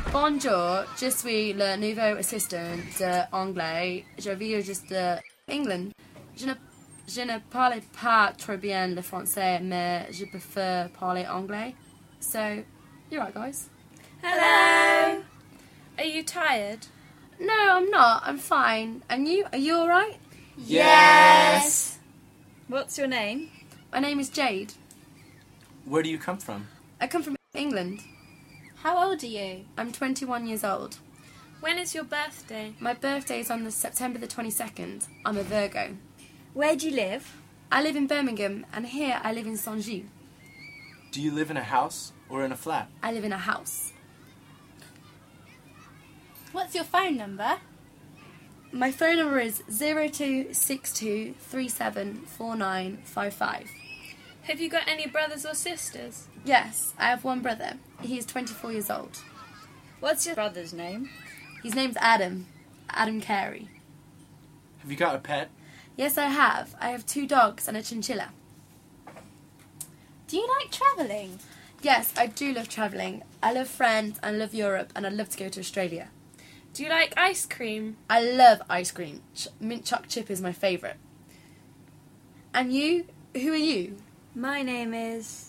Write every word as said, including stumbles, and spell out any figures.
Bonjour, je suis le nouveau assistant d'anglais. Je viens juste d'England. Je ne, je ne parle pas très bien le français, mais je prefer parler anglais. So, you're right, guys. Hello! Are you tired? No, I'm not. I'm fine. And you? Are you alright? Yes! What's your name? My name is Jade. Where do you come from? I come from England. How old are you? I'm twenty-one years old. When is your birthday? My birthday is on the September the twenty-second. I'm a Virgo. Where do you live? I live in Birmingham, and here I live in Saint-Gilles. Do you live in a house or in a flat? I live in a house. What's your phone number? My phone number is zero two six two three seven four nine five five. Have you got any brothers or sisters? Yes, I have one brother. He is twenty-four years old. What's your brother's name? His name's Adam. Adam Carey. Have you got a pet? Yes, I have. I have two dogs and a chinchilla. Do you like travelling? Yes, I do love travelling. I love friends, I love Europe, and I'd love to go to Australia. Do you like ice cream? I love ice cream. Ch- mint choc chip is my favourite. And you? Who are you? My name is